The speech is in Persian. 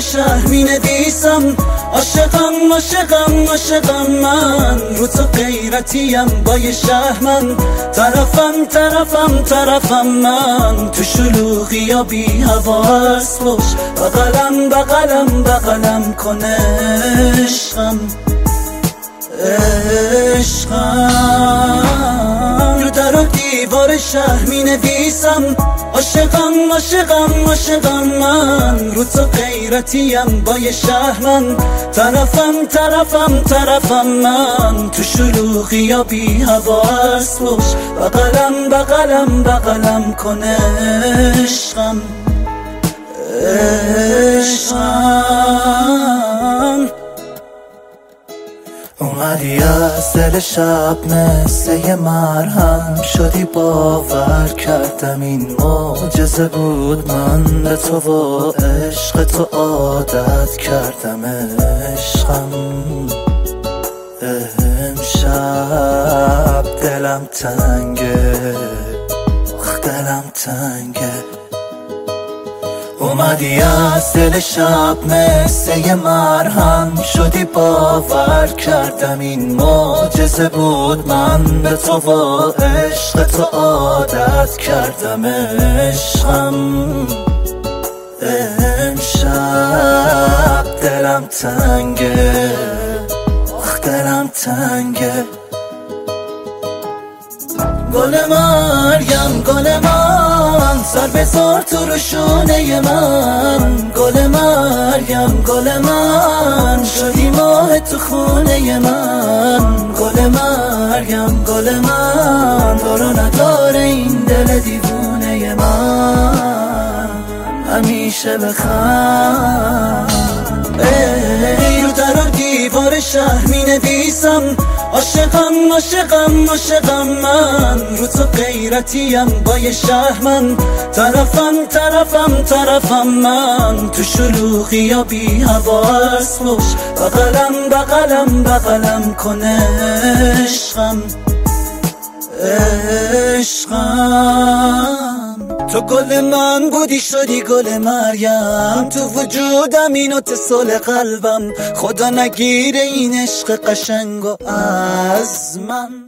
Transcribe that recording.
شهر می نویسم عاشقم عاشقم عاشقم من، رو تو غیرتیم با یه شهرمن، طرفم طرفم طرفم من، تو شلوغی یا بی حواس باش، بغلم بغلم بغلم کن عشقم عشقم. رو در و دیوار شهر می نویسم عاشقم عاشقم عاشقم من، رو تو غیرتیم با یه شهرمن، طرفم طرفم طرفم من، تو شلوغی یا بی حواس باش، بغلم بغلم بغلم کن عشقم عشقم. اومدی از دل شب مثل یه مرهم، شدی باور کردم این معجزه بود، من به تو و عشق تو عادت کردم عشقم. امشب دلم تنگه دلم تنگه، اومدی از دل شب مثل یه مرهم، شدی باور کردم این معجزه بود، من به تو و عشق تو عادت کردم عشقم. امشب دلم تنگه دلم تنگه. گل مریم گل من، سر بذار تو روشونه من، گل مریم گل من، شدی ماه تو خونه من، گل مریم گل من، برو نداره این دل دیوونه من، همیشه بخند. رو در و دیوار شهر می نویسم عاشقم عاشقم عاشقم من، رو تو غیرتیم با یه شهرمن، طرفم طرفم طرفم من، تو شلوغی یا بی حواس باش، بغلم بغلم بغلم کن عشقم عشقم. تو گل من بودی شدی گل مریم، تو وجودم این اتصال قلبم، خدا نگیره این عشق قشنگو از من.